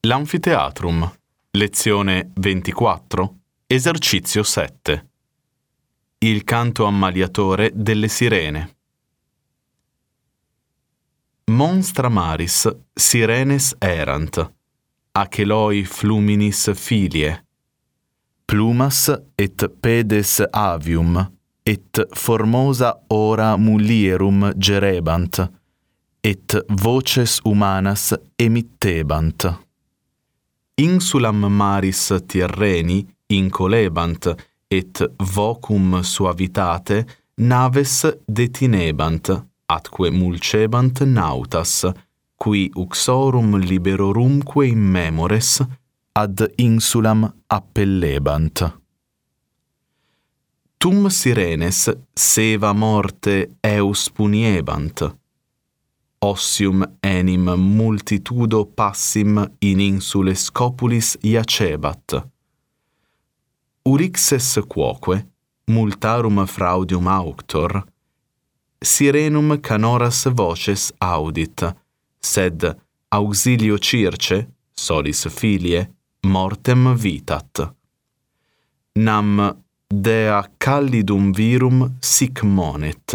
L'Anfiteatrum, lezione 24, esercizio 7. Il canto ammaliatore delle sirene. Monstra maris sirenes erant, aceloi fluminis filie, plumas et pedes avium, et formosa ora mulierum gerebant, et voces humanas emittebant. Insulam maris Tyrrheni incolebant, et vocum suavitate naves detinebant, atque mulcebant nautas, qui uxorum liberorumque in memores ad insulam appellebant. Tum sirenes seva morte eus puniebant, ossium enim multitudo passim in insules copulis iacebat. Urixes quoque, multarum fraudium auctor, sirenum canoras voces audit, sed auxilio circe, solis filie, mortem vitat. Nam dea callidum virum sic monet.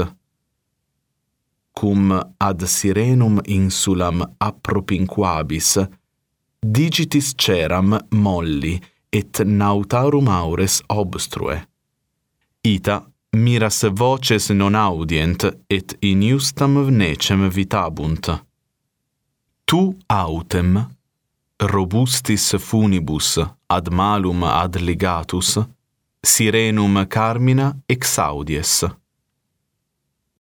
Cum ad sirenum insulam appropinquabis, digitis ceram molli, et nautarum aures obstrue. Ita miras voces non audient, et in iustam necem vitabunt. Tu autem, robustis funibus ad malum ad ligatus, sirenum carmina exaudies.